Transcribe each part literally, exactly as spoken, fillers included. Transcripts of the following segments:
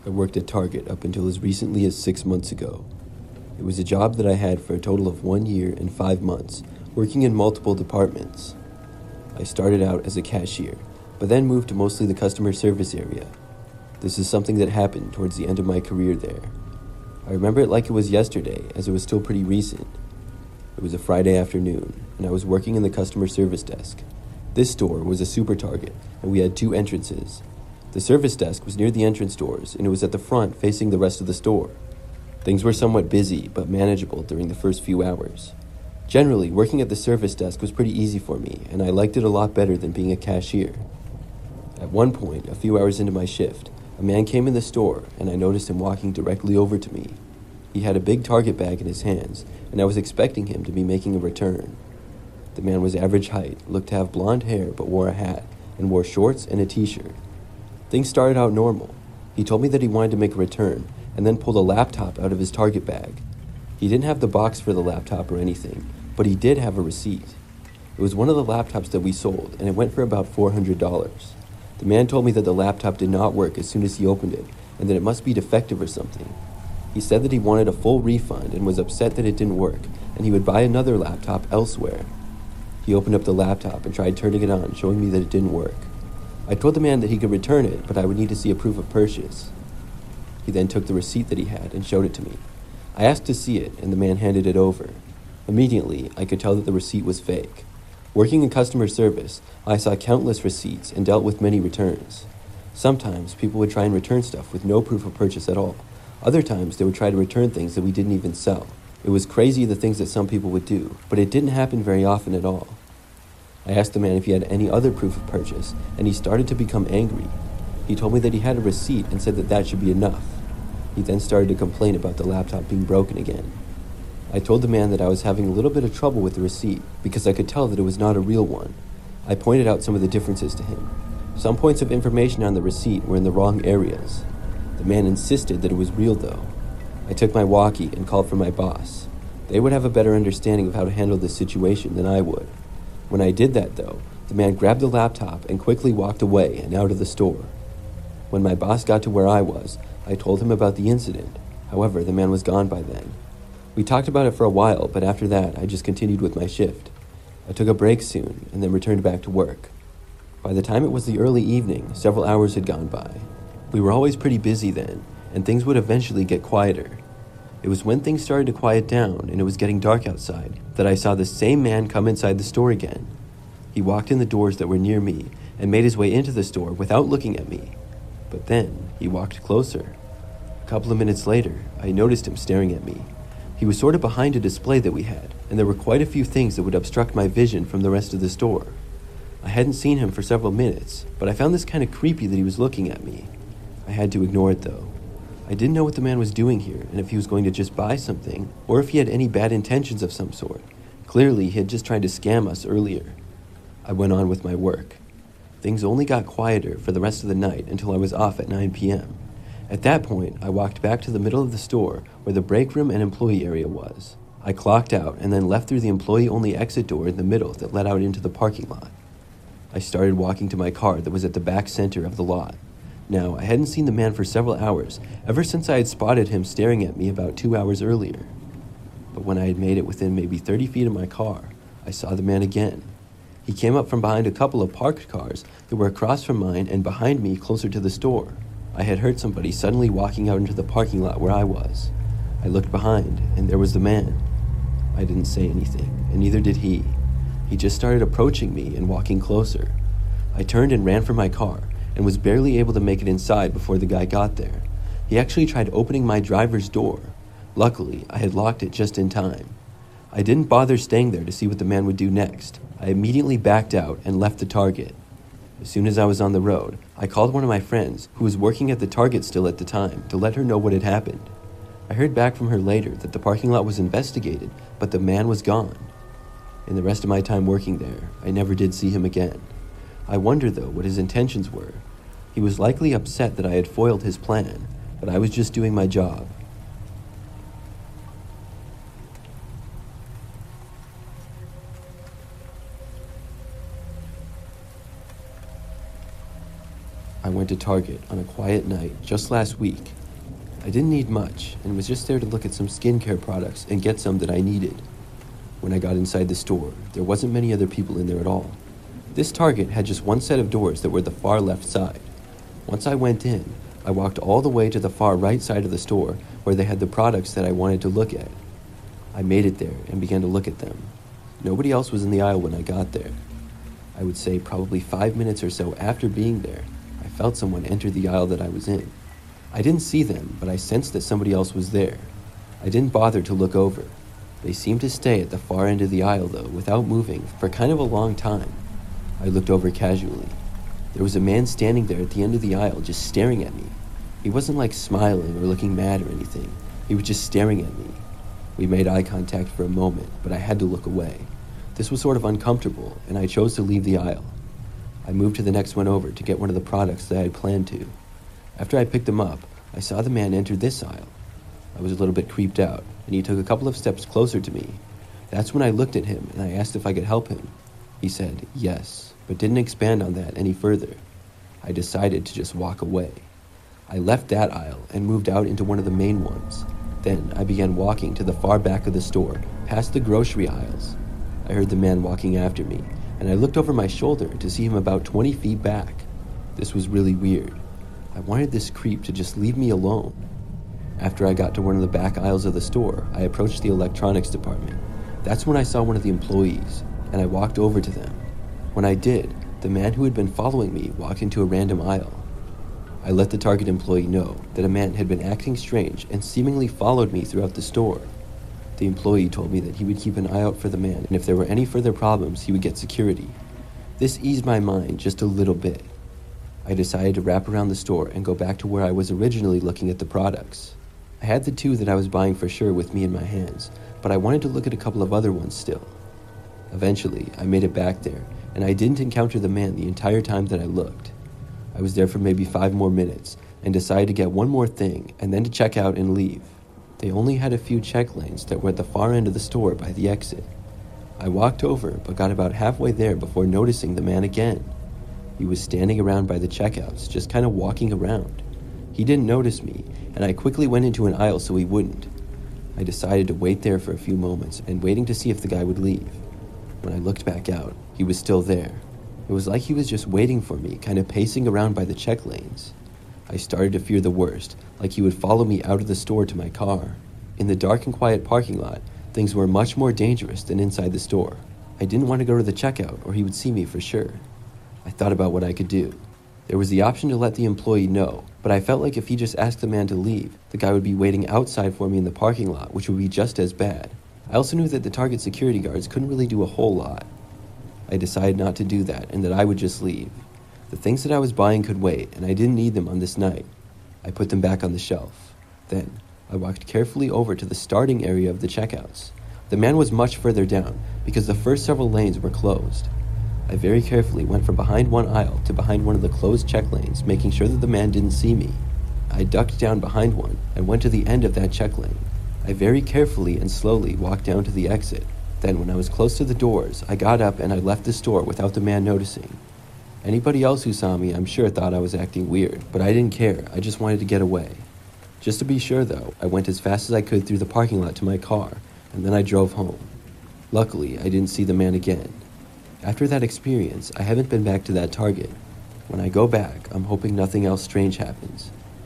I worked at Target up until as recently as six months ago. It was a job that I had for a total of one year and five months, working in multiple departments. I started out as a cashier, but then moved to mostly the customer service area. This is something that happened towards the end of my career there. I remember it like it was yesterday, as it was still pretty recent. It was a Friday afternoon, and I was working in the customer service desk. This store was a super Target, and we had two entrances. The service desk was near the entrance doors, and it was at the front facing the rest of the store. Things were somewhat busy, but manageable during the first few hours. Generally, working at the service desk was pretty easy for me, and I liked it a lot better than being a cashier. At one point, a few hours into my shift, a man came in the store, and I noticed him walking directly over to me. He had a big Target bag in his hands, and I was expecting him to be making a return. The man was average height, looked to have blonde hair but wore a hat, and wore shorts and a t-shirt. Things started out normal. He told me that he wanted to make a return, and then pulled a laptop out of his Target bag. He didn't have the box for the laptop or anything, but he did have a receipt. It was one of the laptops that we sold, and it went for about four hundred dollars. The man told me that the laptop did not work as soon as he opened it, and that it must be defective or something. He said that he wanted a full refund and was upset that it didn't work, and he would buy another laptop elsewhere. He opened up the laptop and tried turning it on, showing me that it didn't work. I told the man that he could return it, but I would need to see a proof of purchase. He then took the receipt that he had and showed it to me. I asked to see it, and the man handed it over. Immediately, I could tell that the receipt was fake. Working in customer service, I saw countless receipts and dealt with many returns. Sometimes, people would try and return stuff with no proof of purchase at all. Other times, they would try to return things that we didn't even sell. It was crazy the things that some people would do, but it didn't happen very often at all. I asked the man if he had any other proof of purchase, and he started to become angry. He told me that he had a receipt and said that that should be enough. He then started to complain about the laptop being broken again. I told the man that I was having a little bit of trouble with the receipt because I could tell that it was not a real one. I pointed out some of the differences to him. Some points of information on the receipt were in the wrong areas. The man insisted that it was real though. I took my walkie and called for my boss. They would have a better understanding of how to handle this situation than I would. When I did that, though, the man grabbed the laptop and quickly walked away and out of the store. When my boss got to where I was, I told him about the incident. However, the man was gone by then. We talked about it for a while, but after that, I just continued with my shift. I took a break soon and then returned back to work. By the time it was the early evening, several hours had gone by. We were always pretty busy then, and things would eventually get quieter. It was when things started to quiet down and it was getting dark outside that I saw the same man come inside the store again. He walked in the doors that were near me and made his way into the store without looking at me. But then he walked closer. A couple of minutes later, I noticed him staring at me. He was sort of behind a display that we had, and there were quite a few things that would obstruct my vision from the rest of the store. I hadn't seen him for several minutes, but I found this kind of creepy that he was looking at me. I had to ignore it though. I didn't know what the man was doing here, and if he was going to just buy something, or if he had any bad intentions of some sort. Clearly, he had just tried to scam us earlier. I went on with my work. Things only got quieter for the rest of the night until I was off at nine p.m. At that point, I walked back to the middle of the store where the break room and employee area was. I clocked out and then left through the employee-only exit door in the middle that led out into the parking lot. I started walking to my car that was at the back center of the lot. Now, I hadn't seen the man for several hours, ever since I had spotted him staring at me about two hours earlier. But when I had made it within maybe thirty feet of my car, I saw the man again. He came up from behind a couple of parked cars that were across from mine and behind me closer to the store. I had heard somebody suddenly walking out into the parking lot where I was. I looked behind, and there was the man. I didn't say anything, and neither did he. He just started approaching me and walking closer. I turned and ran for my car, and was barely able to make it inside before the guy got there. He actually tried opening my driver's door. Luckily, I had locked it just in time. I didn't bother staying there to see what the man would do next. I immediately backed out and left the Target. As soon as I was on the road, I called one of my friends, who was working at the Target still at the time, to let her know what had happened. I heard back from her later that the parking lot was investigated, but the man was gone. In the rest of my time working there, I never did see him again. I wonder, though, what his intentions were. He was likely upset that I had foiled his plan, but I was just doing my job. I went to Target on a quiet night just last week. I didn't need much and was just there to look at some skincare products and get some that I needed. When I got inside the store, there wasn't many other people in there at all. This Target had just one set of doors that were the far left side. Once I went in, I walked all the way to the far right side of the store where they had the products that I wanted to look at. I made it there and began to look at them. Nobody else was in the aisle when I got there. I would say probably five minutes or so after being there, I felt someone enter the aisle that I was in. I didn't see them, but I sensed that somebody else was there. I didn't bother to look over. They seemed to stay at the far end of the aisle, though, without moving, for kind of a long time. I looked over casually. There was a man standing there at the end of the aisle, just staring at me. He wasn't like smiling or looking mad or anything. He was just staring at me. We made eye contact for a moment, but I had to look away. This was sort of uncomfortable, and I chose to leave the aisle. I moved to the next one over to get one of the products that I had planned to. After I picked them up, I saw the man enter this aisle. I was a little bit creeped out, and he took a couple of steps closer to me. That's when I looked at him, and I asked if I could help him. He said yes, but didn't expand on that any further. I decided to just walk away. I left that aisle and moved out into one of the main ones. Then I began walking to the far back of the store, past the grocery aisles. I heard the man walking after me, and I looked over my shoulder to see him about twenty feet back. This was really weird. I wanted this creep to just leave me alone. After I got to one of the back aisles of the store, I approached the electronics department. That's when I saw one of the employees, and I walked over to them. When I did, the man who had been following me walked into a random aisle. I let the Target employee know that a man had been acting strange and seemingly followed me throughout the store. The employee told me that he would keep an eye out for the man, and if there were any further problems, he would get security. This eased my mind just a little bit. I decided to wrap around the store and go back to where I was originally looking at the products. I had the two that I was buying for sure with me in my hands, but I wanted to look at a couple of other ones still. Eventually, I made it back there, and I didn't encounter the man the entire time that I looked. I was there for maybe five more minutes and decided to get one more thing and then to check out and leave. They only had a few check lanes that were at the far end of the store by the exit. I walked over but got about halfway there before noticing the man again. He was standing around by the checkouts, just kind of walking around. He didn't notice me, and I quickly went into an aisle so he wouldn't. I decided to wait there for a few moments and waiting to see if the guy would leave. When I looked back out, he was still there. It was like he was just waiting for me, kind of pacing around by the check lanes. I started to fear the worst, like he would follow me out of the store to my car. In the dark and quiet parking lot, things were much more dangerous than inside the store. I didn't want to go to the checkout or he would see me for sure. I thought about what I could do. There was the option to let the employee know, but I felt like if he just asked the man to leave, the guy would be waiting outside for me in the parking lot, which would be just as bad. I also knew that the Target security guards couldn't really do a whole lot. I decided not to do that and that I would just leave. The things that I was buying could wait, and I didn't need them on this night. I put them back on the shelf. Then, I walked carefully over to the starting area of the checkouts. The man was much further down, because the first several lanes were closed. I very carefully went from behind one aisle to behind one of the closed check lanes, making sure that the man didn't see me. I ducked down behind one and went to the end of that check lane. I very carefully and slowly walked down to the exit. Then, when I was close to the doors, I got up and I left the store without the man noticing. Anybody else who saw me, I'm sure, thought I was acting weird, but I didn't care. I just wanted to get away. Just to be sure, though, I went as fast as I could through the parking lot to my car, and then I drove home. Luckily, I didn't see the man again. After that experience, I haven't been back to that Target. When I go back, I'm hoping nothing else strange happens.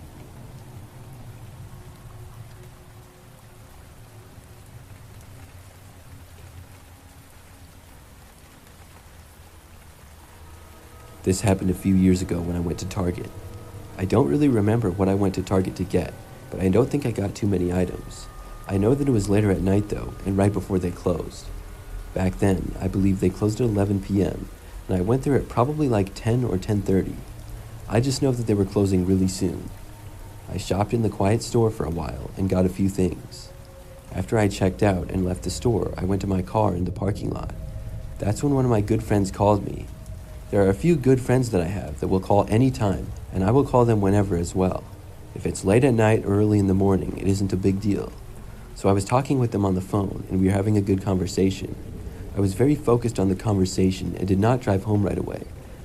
This happened a few years ago when I went to Target. I don't really remember what I went to Target to get, but I don't think I got too many items. I know that it was later at night though, and right before they closed. Back then, I believe they closed at eleven p.m., and I went there at probably like ten or ten thirty. I just know that they were closing really soon. I shopped in the quiet store for a while and got a few things. After I checked out and left the store, I went to my car in the parking lot. That's when one of my good friends called me. There are a few good friends that I have that will call any time, and I will call them whenever as well. If it's late at night or early in the morning, it isn't a big deal. So I was talking with them on the phone, and we were having a good conversation. I was very focused on the conversation and did not drive home right away.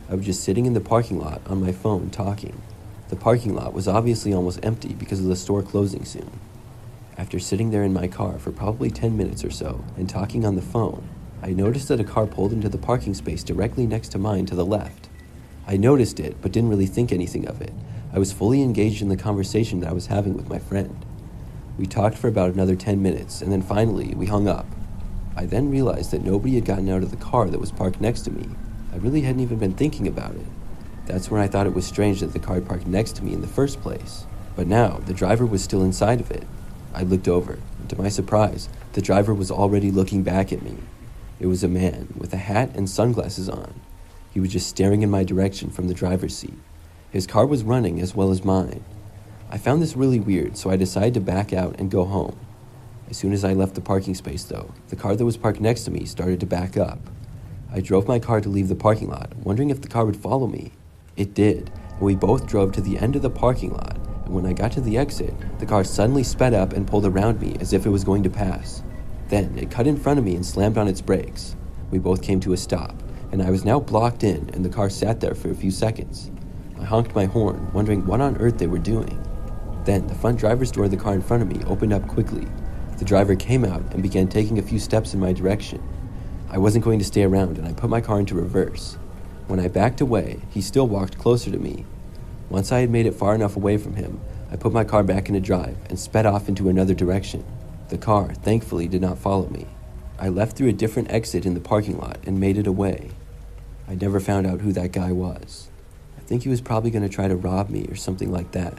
I was just sitting in the parking lot on my phone talking. The parking lot was obviously almost empty because of the store closing soon. After sitting there in my car for probably ten minutes or so and talking on the phone, I noticed that a car pulled into the parking space directly next to mine to the left. I noticed it, but didn't really think anything of it. I was fully engaged in the conversation that I was having with my friend. We talked for about another ten minutes, and then finally, we hung up. I then realized that nobody had gotten out of the car that was parked next to me. I really hadn't even been thinking about it. That's when I thought it was strange that the car had parked next to me in the first place. But now, the driver was still inside of it. I looked over, and to my surprise, the driver was already looking back at me. It was a man with a hat and sunglasses on. He was just staring in my direction from the driver's seat. His car was running as well as mine. I found this really weird, so I decided to back out and go home. As soon as I left the parking space, though, the car that was parked next to me started to back up. I drove my car to leave the parking lot, wondering if the car would follow me. It did, and we both drove to the end of the parking lot, and when I got to the exit, the car suddenly sped up and pulled around me as if it was going to pass. Then, it cut in front of me and slammed on its brakes. We both came to a stop, and I was now blocked in, and the car sat there for a few seconds. I honked my horn, wondering what on earth they were doing. Then, the front driver's door of the car in front of me opened up quickly. The driver came out and began taking a few steps in my direction. I wasn't going to stay around, and I put my car into reverse. When I backed away, he still walked closer to me. Once I had made it far enough away from him, I put my car back into drive and sped off into another direction. The car, thankfully, did not follow me. I left through a different exit in the parking lot and made it away. I never found out who that guy was. I think he was probably going to try to rob me or something like that.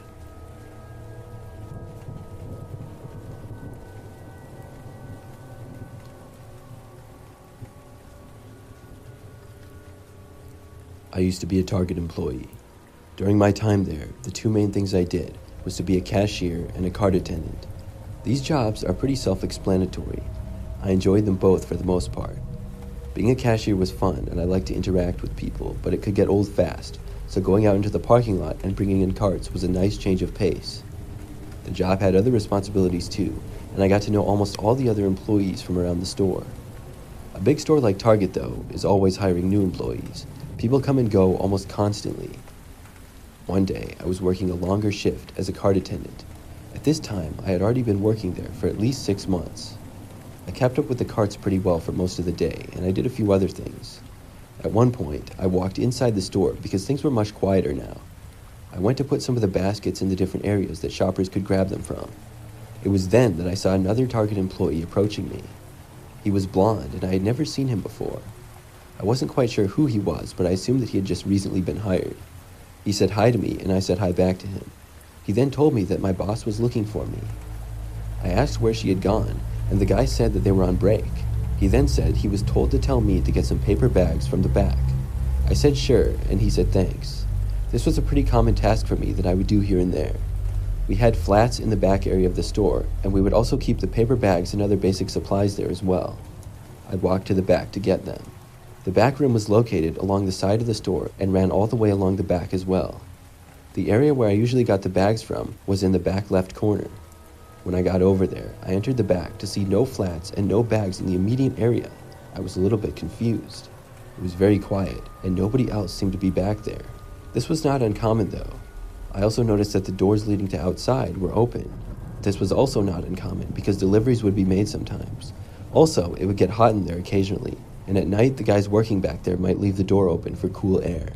I used to be a Target employee. During my time there, the two main things I did was to be a cashier and a cart attendant. These jobs are pretty self-explanatory. I enjoyed them both for the most part. Being a cashier was fun and I liked to interact with people, but it could get old fast, so going out into the parking lot and bringing in carts was a nice change of pace. The job had other responsibilities too, and I got to know almost all the other employees from around the store. A big store like Target, though, is always hiring new employees. People come and go almost constantly. One day, I was working a longer shift as a cart attendant. At this time, I had already been working there for at least six months. I kept up with the carts pretty well for most of the day, and I did a few other things. At one point, I walked inside the store because things were much quieter now. I went to put some of the baskets in the different areas that shoppers could grab them from. It was then that I saw another Target employee approaching me. He was blonde, and I had never seen him before. I wasn't quite sure who he was, but I assumed that he had just recently been hired. He said hi to me, and I said hi back to him. He then told me that my boss was looking for me. I asked where she had gone, and the guy said that they were on break. He then said he was told to tell me to get some paper bags from the back. I said sure, and he said thanks. This was a pretty common task for me that I would do here and there. We had flats in the back area of the store, and we would also keep the paper bags and other basic supplies there as well. I'd walk to the back to get them. The back room was located along the side of the store and ran all the way along the back as well. The area where I usually got the bags from was in the back left corner. When I got over there, I entered the back to see no flats and no bags in the immediate area. I was a little bit confused. It was very quiet, and nobody else seemed to be back there. This was not uncommon though. I also noticed that the doors leading to outside were open. This was also not uncommon because deliveries would be made sometimes. Also, it would get hot in there occasionally, and at night the guys working back there might leave the door open for cool air.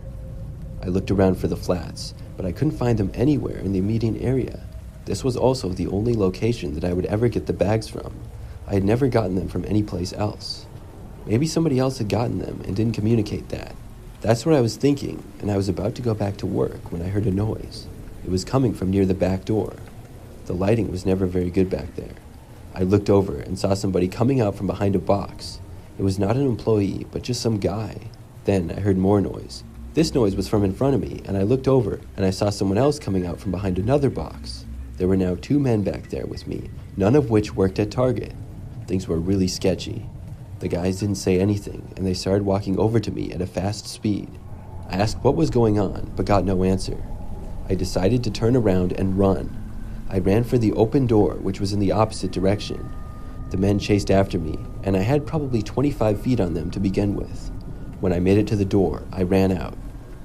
I looked around for the flats, but I couldn't find them anywhere in the immediate area. This was also the only location that I would ever get the bags from. I had never gotten them from any place else. Maybe somebody else had gotten them and didn't communicate that. That's what I was thinking, and I was about to go back to work when I heard a noise. It was coming from near the back door. The lighting was never very good back there. I looked over and saw somebody coming out from behind a box. It was not an employee, but just some guy. Then I heard more noise. This noise was from in front of me, and I looked over and I saw someone else coming out from behind another box. There were now two men back there with me, none of which worked at Target. Things were really sketchy. The guys didn't say anything, and they started walking over to me at a fast speed. I asked what was going on, but got no answer. I decided to turn around and run. I ran for the open door, which was in the opposite direction. The men chased after me, and I had probably twenty-five feet on them to begin with. When I made it to the door, I ran out.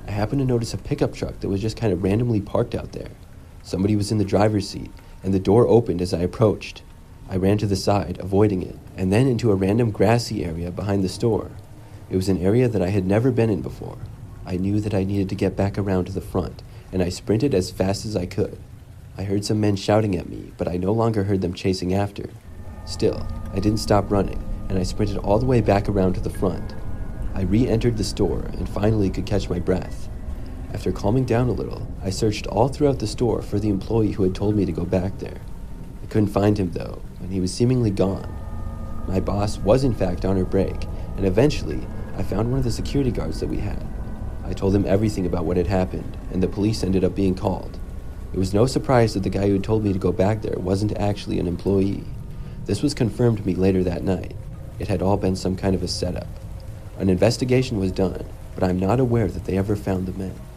I happened to notice a pickup truck that was just kind of randomly parked out there. Somebody was in the driver's seat, and the door opened as I approached. I ran to the side, avoiding it, and then into a random grassy area behind the store. It was an area that I had never been in before. I knew that I needed to get back around to the front, and I sprinted as fast as I could. I heard some men shouting at me, but I no longer heard them chasing after. Still, I didn't stop running, and I sprinted all the way back around to the front. I re-entered the store and finally could catch my breath. After calming down a little, I searched all throughout the store for the employee who had told me to go back there. I couldn't find him though, and he was seemingly gone. My boss was in fact on her break, and eventually I found one of the security guards that we had. I told him everything about what had happened, and the police ended up being called. It was no surprise that the guy who had told me to go back there wasn't actually an employee. This was confirmed to me later that night. It had all been some kind of a setup. An investigation was done, but I'm not aware that they ever found the men.